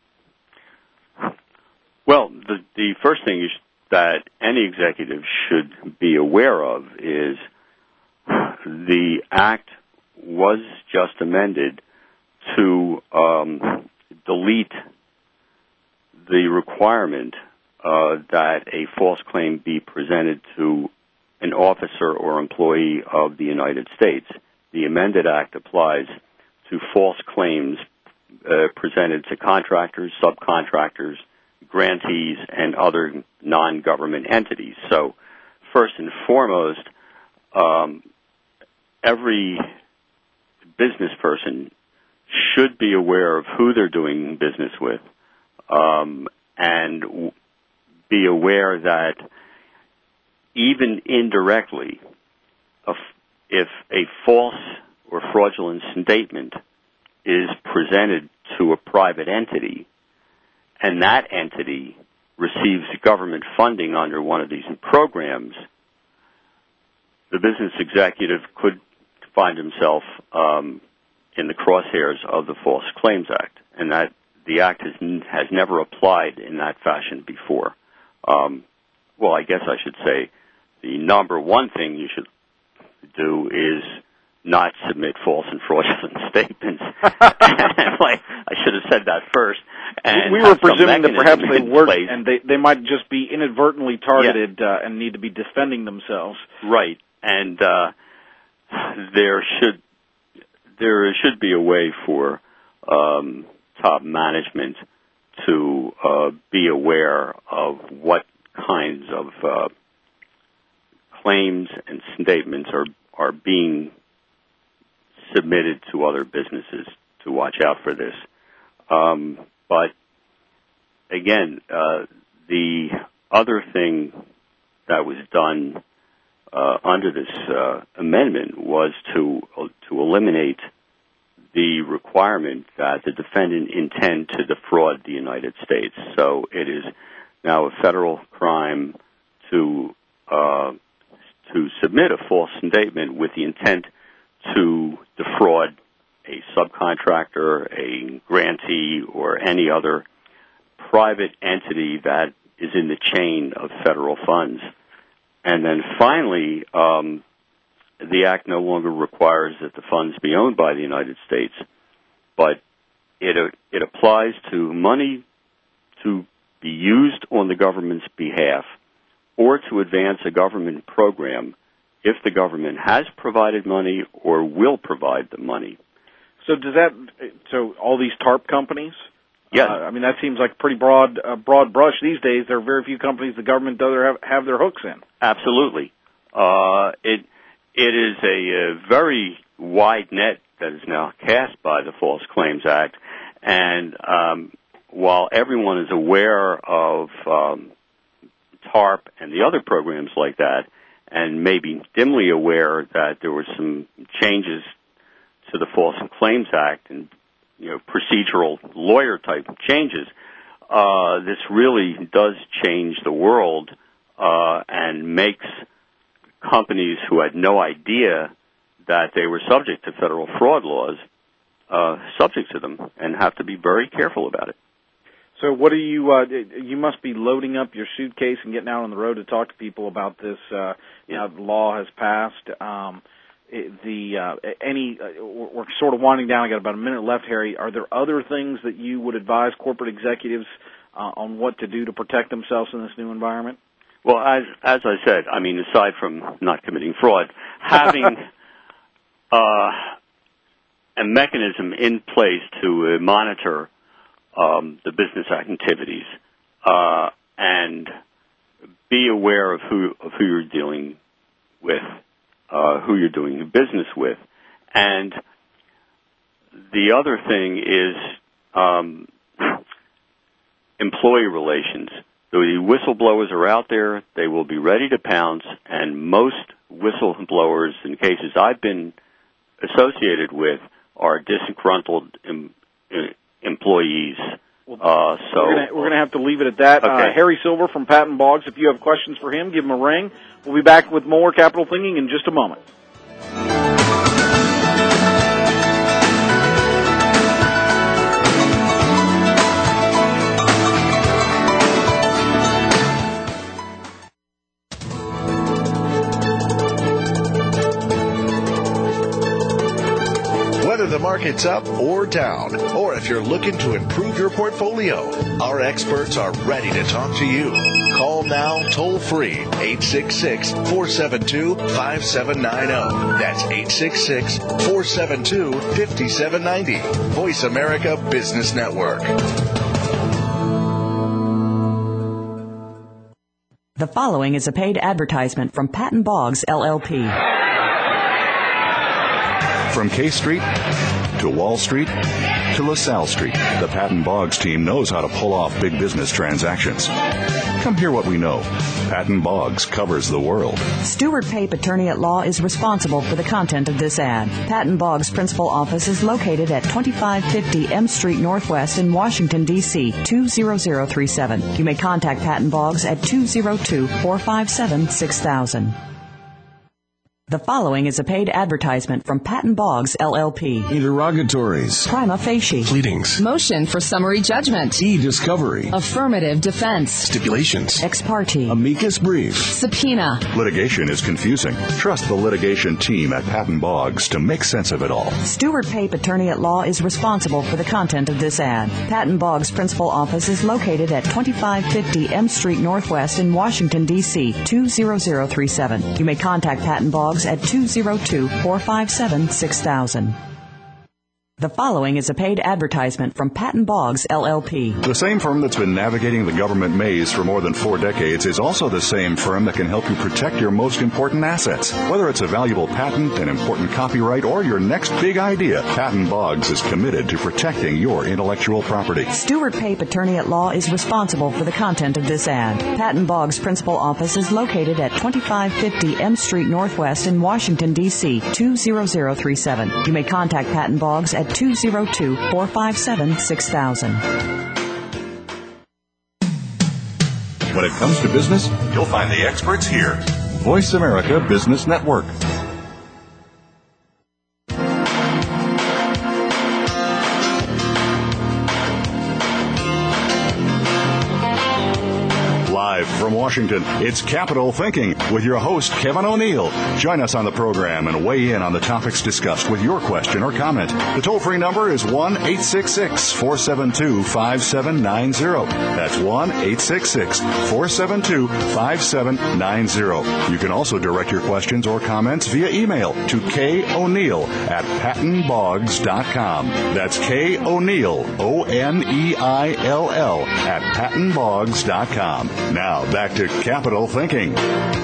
Well, the the first thing is that any executive should be aware of is the Act was just amended to um, delete the requirement uh, that a false claim be presented to an officer or employee of the United States. The amended Act applies to false claims uh, presented to contractors, subcontractors, grantees, and other non-government entities. So, first and foremost, um, every business person should be aware of who they're doing business with, um, and w- be aware that even indirectly, if, if a false or fraudulent statement is presented to a private entity, and that entity receives government funding under one of these programs, the business executive could find himself um, in the crosshairs of the False Claims Act, and that the Act has, has never applied in that fashion before. Um, well, I guess I should say the number one thing you should do is not submit false and fraudulent statements. Like, I should have said that first. And we were presuming that perhaps they were, place. and they, they might just be inadvertently targeted yeah. uh, and need to be defending themselves. Right, and uh, there should there should be a way for um, top management to uh, be aware of what kinds of uh, claims and statements are are being submitted to other businesses to watch out for this. Um, but again, uh, the other thing that was done uh, under this uh, amendment was to uh, to eliminate the requirement that the defendant intend to defraud the United States. So it is now a federal crime to uh, to submit a false statement with the intent to defraud a subcontractor, a grantee, or any other private entity that is in the chain of federal funds. And then finally, um, the Act no longer requires that the funds be owned by the United States, but it uh, it applies to money to be used on the government's behalf or to advance a government program if the government has provided money or will provide the money. So does that, so all these TARP companies? Yes. Uh, I mean, that seems like pretty broad, uh, broad brush these days. There are very few companies the government does have, have their hooks in. Absolutely. Uh, it, it is a, a very wide net that is now cast by the False Claims Act. And um, while everyone is aware of um, TARP and the other programs like that, and maybe dimly aware that there were some changes to the False Claims Act and, you know, procedural lawyer-type changes, uh, this really does change the world uh, and makes companies who had no idea that they were subject to federal fraud laws uh, subject to them and have to be very careful about it. So what are you, uh, you must be loading up your suitcase and getting out on the road to talk to people about this, uh, you know, the law has passed. Um, the, uh, any, uh, we're sort of winding down. I got about a minute left, Harry. Are there other things that you would advise corporate executives uh, on what to do to protect themselves in this new environment? Well, as, as I said, I mean, aside from not committing fraud, having, uh, a mechanism in place to uh, monitor Um, the business activities, uh, and be aware of who of who you're dealing with, uh, who you're doing business with. And the other thing is um, employee relations. The whistleblowers are out there. They will be ready to pounce, and most whistleblowers, in cases I've been associated with, are disgruntled em- employees. Uh, so we're going to have to leave it at that. Okay. Uh, Harry Silver from Patton Boggs. If you have questions for him, give him a ring. We'll be back with more Capital Thinking in just a moment. Whether the market's up or down, or if you're looking to improve your portfolio, our experts are ready to talk to you. Call now toll free, eight six six, four seven two, five seven nine zero. That's eight six six, four seven two, five seven nine zero. Voice America Business Network. The following is a paid advertisement from Patton Boggs, L L P. From K Street to Wall Street to LaSalle Street, the Patton Boggs team knows how to pull off big business transactions. Come hear what we know. Patton Boggs covers the world. Stewart Pape, attorney at law, is responsible for the content of this ad. Patton Boggs' principal office is located at twenty-five fifty M Street Northwest in Washington, D C two zero zero three seven. You may contact Patton Boggs at two zero two, four five seven, six thousand. The following is a paid advertisement from Patton Boggs, L L P. Interrogatories. Prima facie. Pleadings. Motion for summary judgment. E-discovery. Affirmative defense. Stipulations. Ex parte. Amicus brief. Subpoena. Litigation is confusing. Trust the litigation team at Patton Boggs to make sense of it all. Stewart Pape, attorney at law, is responsible for the content of this ad. Patton Boggs' principal office is located at twenty-five fifty M Street Northwest in Washington, D C two zero zero three seven. You may contact Patton Boggs at two zero two, four five seven, six thousand. The following is a paid advertisement from Patton Boggs, L L P. The same firm that's been navigating the government maze for more than four decades is also the same firm that can help you protect your most important assets. Whether it's a valuable patent, an important copyright, or your next big idea, Patton Boggs is committed to protecting your intellectual property. Stewart Pape, attorney at law, is responsible for the content of this ad. Patton Boggs' principal office is located at twenty-five fifty M Street Northwest in Washington, D C two zero zero three seven. You may contact Patton Boggs at two zero two, four five seven, six thousand. When it comes to business, you'll find the experts here. Voice America Business Network. Live from Washington, it's Capital Thinking with your host, Kevin O'Neill. Join us on the program and weigh in on the topics discussed with your question or comment. The toll-free number is one eight six six, four seven two, five seven nine zero. That's one eight six six, four seven two, five seven nine zero. You can also direct your questions or comments via email to koneil at patton boggs dot com. That's K. O'Neill, O N E I L L, at patton boggs dot com. Now, back to Capital Thinking.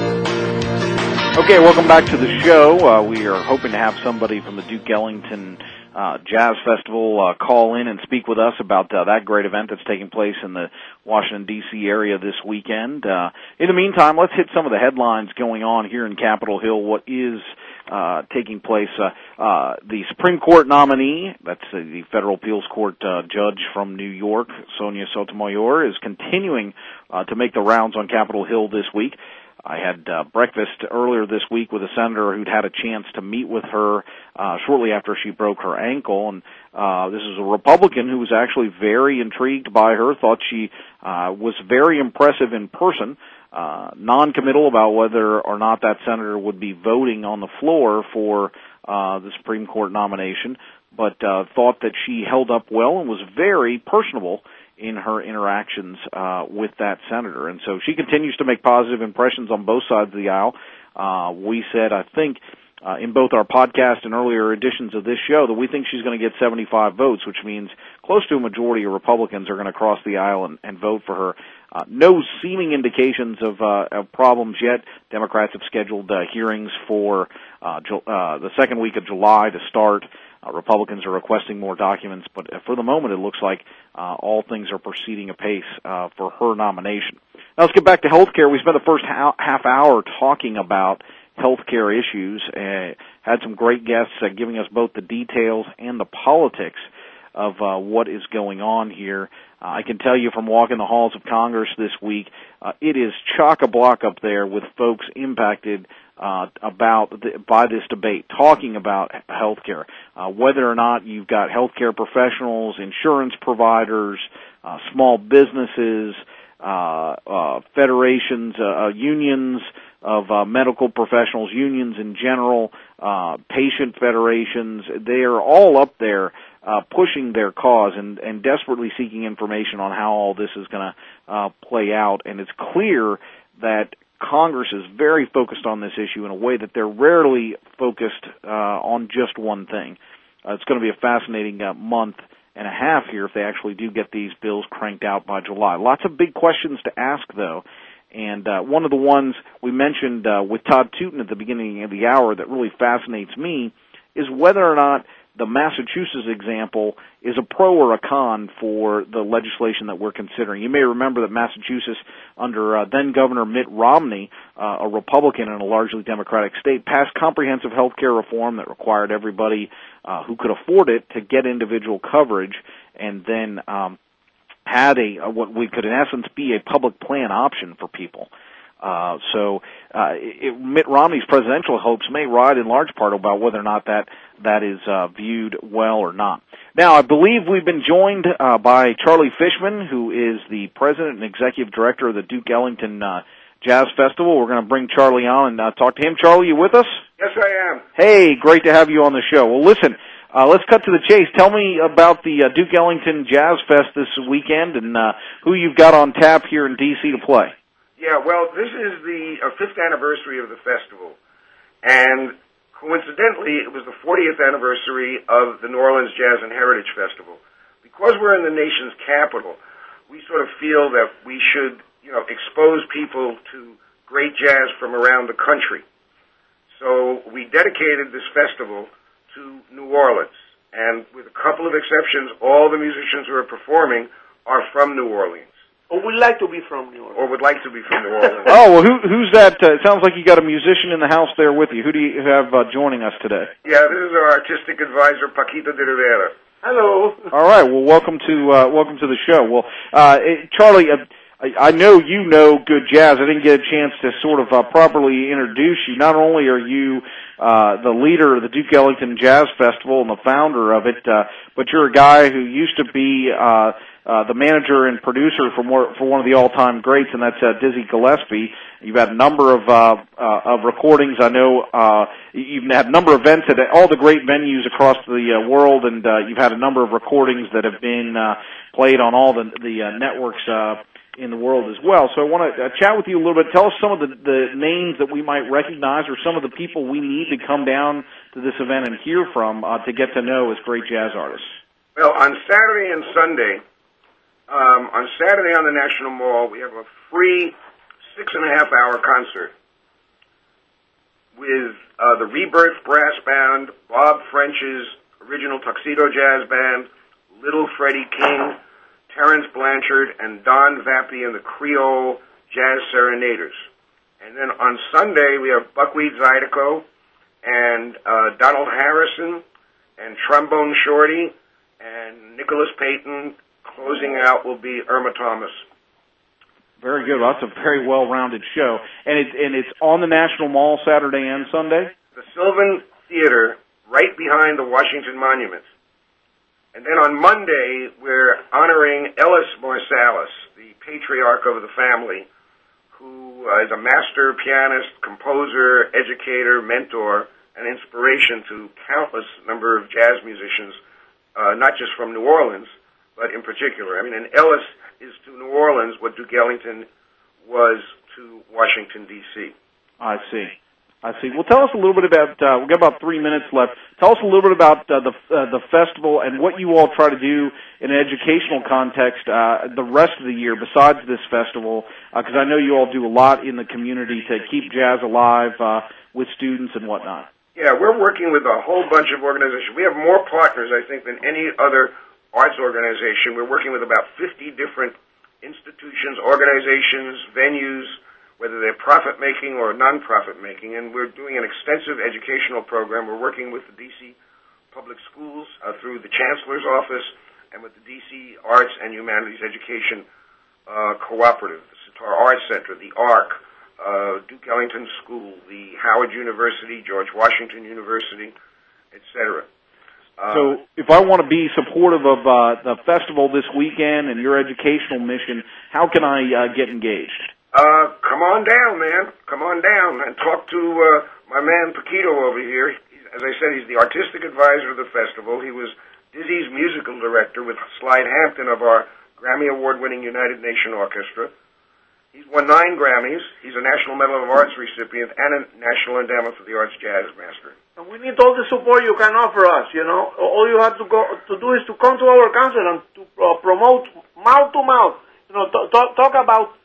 Okay, welcome back to the show. Uh, we are hoping to have somebody from the Duke Ellington uh, Jazz Festival uh, call in and speak with us about uh, that great event that's taking place in the Washington, D C area this weekend. Uh, in the meantime, let's hit some of the headlines going on here in Capitol Hill. What is uh, taking place? Uh, uh, the Supreme Court nominee, that's uh, the Federal Appeals Court uh, judge from New York, Sonia Sotomayor, is continuing uh, to make the rounds on Capitol Hill this week. I had uh, breakfast earlier this week with a senator who'd had a chance to meet with her uh, shortly after she broke her ankle, and uh, this is a Republican who was actually very intrigued by her, thought she uh, was very impressive in person, uh, non-committal about whether or not that senator would be voting on the floor for uh, the Supreme Court nomination, but uh, thought that she held up well and was very personable in her interactions uh, with that senator. And so she continues to make positive impressions on both sides of the aisle. Uh, we said, I think, uh, in both our podcast and earlier editions of this show that we think she's going to get seventy-five votes, which means close to a majority of Republicans are going to cross the aisle and, and vote for her. Uh, no seeming indications of, uh, of problems yet. Democrats have scheduled uh, hearings for uh, Ju- uh, the second week of July to start. Uh, Republicans are requesting more documents, but for the moment it looks like uh, all things are proceeding apace uh, for her nomination. Now let's get back to health care. We spent the first ha- half hour talking about health care issues. Uh, had some great guests uh, giving us both the details and the politics of uh, what is going on here. Uh, I can tell you from walking the halls of Congress this week, uh, it is chock-a-block up there with folks impacted uh, about the, by this debate, talking about health care, uh, whether or not you've got health care professionals, insurance providers, uh, small businesses, uh, uh, federations, uh, unions of uh, medical professionals, unions in general, uh, patient federations. They are all up there Uh, pushing their cause and, and desperately seeking information on how all this is going to uh, play out. And it's clear that Congress is very focused on this issue in a way that they're rarely focused uh, on just one thing. Uh, it's going to be a fascinating uh, month and a half here if they actually do get these bills cranked out by July. Lots of big questions to ask, though. And uh, one of the ones we mentioned uh, with Todd Tootin at the beginning of the hour that really fascinates me is whether or not the Massachusetts example is a pro or a con for the legislation that we're considering. You may remember that Massachusetts, under uh, then-Governor Mitt Romney, uh, a Republican in a largely Democratic state, passed comprehensive health care reform that required everybody uh, who could afford it to get individual coverage, and then um, had a what we could in essence be a public plan option for people. Uh, so uh, it, Mitt Romney's presidential hopes may ride in large part about whether or not that that is uh, viewed well or not. Now, I believe we've been joined uh, by Charlie Fishman, who is the president and executive director of the Duke Ellington uh, Jazz Festival. We're going to bring Charlie on and uh, talk to him. Charlie, you with us? Yes, I am. Hey, great to have you on the show. Well, listen, uh, let's cut to the chase. Tell me about the uh, Duke Ellington Jazz Fest this weekend and uh, who you've got on tap here in D C to play. Yeah, well, this is the uh, fifth anniversary of the festival, and coincidentally, it was the fortieth anniversary of the New Orleans Jazz and Heritage Festival. Because we're in the nation's capital, we sort of feel that we should, you know, expose people to great jazz from around the country. So we dedicated this festival to New Orleans, and with a couple of exceptions, all the musicians who are performing are from New Orleans. Or would like to be from New Orleans. Or would like to be from New Orleans. Oh, well, who, who's that? Uh, it sounds like you got a musician in the house there with you. Who do you have uh, joining us today? Yeah, this is our artistic advisor, Paquito de Rivera. Hello. All right. Well, welcome to uh, welcome to the show. Well, uh, Charlie, uh, I, I know you know good jazz. I didn't get a chance to sort of uh, properly introduce you. Not only are you uh, the leader of the Duke Ellington Jazz Festival and the founder of it, uh, but you're a guy who used to be uh, Uh, the manager and producer for more, for one of the all-time greats, and that's uh, Dizzy Gillespie. You've had a number of uh, uh, of recordings. I know uh, you've had a number of events at all the great venues across the uh, world, and uh, you've had a number of recordings that have been uh, played on all the the uh, networks uh, in the world as well. So I want to uh, chat with you a little bit. Tell us some of the, the names that we might recognize, or some of the people we need to come down to this event and hear from uh, to get to know as great jazz artists. Well, on Saturday and Sunday. Um, on Saturday on the National Mall, we have a free six-and-a-half-hour concert with uh, the Rebirth Brass Band, Bob French's original Tuxedo Jazz Band, Little Freddie King, Terrence Blanchard, and Don Vappy and the Creole Jazz Serenaders. And then on Sunday, we have Buckwheat Zydeco and uh, Donald Harrison and Trombone Shorty and Nicholas Payton. Closing out will be Irma Thomas. Very good. Well, that's a very well-rounded show. And it's, and it's on the National Mall Saturday and Sunday? The Sylvan Theater, right behind the Washington Monument. And then on Monday, we're honoring Ellis Marsalis, the patriarch of the family, who uh, is a master pianist, composer, educator, mentor, and inspiration to countless number of jazz musicians, uh, not just from New Orleans, but in particular. I mean, and Ellis is to New Orleans what Duke Ellington was to Washington, D C I see. I see. Well, tell us a little bit about, uh, we've got about three minutes left. Tell us a little bit about uh, the uh, the festival and what you all try to do in an educational context uh, the rest of the year besides this festival, because uh, I know you all do a lot in the community to keep jazz alive uh, with students and whatnot. Yeah, we're working with a whole bunch of organizations. We have more partners, I think, than any other arts organization. We're working with about fifty different institutions, organizations, venues, whether they're profit-making or non-profit-making, and we're doing an extensive educational program. We're working with the D C Public Schools uh, through the Chancellor's Office and with the D C Arts and Humanities Education uh, Cooperative, the Sitar Arts Center, the A R C, uh, Duke Ellington School, the Howard University, George Washington University, et cetera. Uh, so if I want to be supportive of uh, the festival this weekend and your educational mission, how can I uh, get engaged? Uh, come on down, man. Come on down and talk to uh, my man Paquito over here. He's, as I said, he's the artistic advisor of the festival. He was Dizzy's musical director with Slide Hampton of our Grammy Award-winning United Nation Orchestra. He's won nine Grammys. He's a National Medal of Arts recipient and a National Endowment for the Arts Jazz Master. And we need all the support you can offer us, you know. All you have to go to do is to come to our concert and to uh, promote mouth to mouth. You know, talk, talk about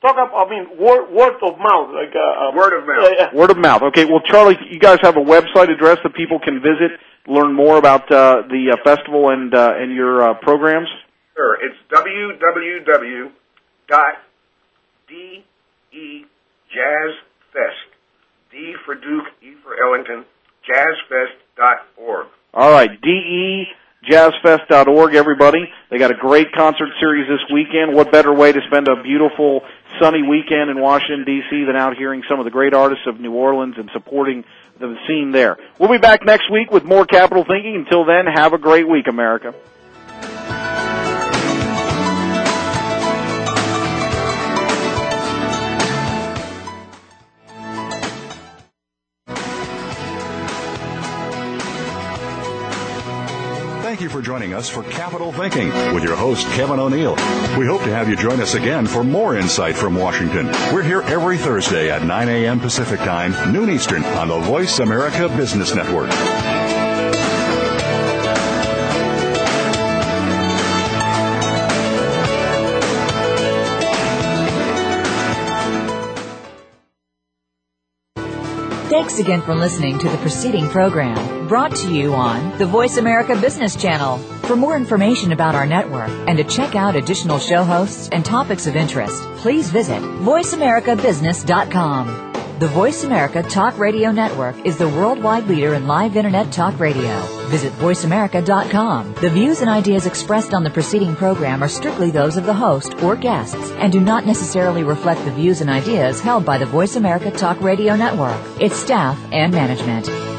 talk about, I mean, word, word of mouth. like uh, Word of mouth. Yeah, yeah. Word of mouth. Okay, well, Charlie, you guys have a website address that people can visit, learn more about uh, the uh, festival and uh, and your uh, programs? Sure. It's w w w dot d e jazz fest. D for Duke, E for Ellington, jazz fest dot org. All right, D E jazz fest dot org, everybody. They got a great concert series this weekend. What better way to spend a beautiful, sunny weekend in Washington, D C than out hearing some of the great artists of New Orleans and supporting the scene there. We'll be back next week with more Capital Thinking. Until then, have a great week, America. Thank you for joining us for Capital Thinking with your host, Kevin O'Neill. We hope to have you join us again for more insight from Washington. We're here every Thursday at nine a.m. Pacific Time, noon Eastern, on the Voice America Business Network. Thanks again for listening to the preceding program brought to you on the Voice America Business Channel. For more information about our network and to check out additional show hosts and topics of interest, please visit voice america business dot com. The Voice America Talk Radio Network is the worldwide leader in live Internet talk radio. Visit voice america dot com. The views and ideas expressed on the preceding program are strictly those of the host or guests and do not necessarily reflect the views and ideas held by the Voice America Talk Radio Network, its staff, and management.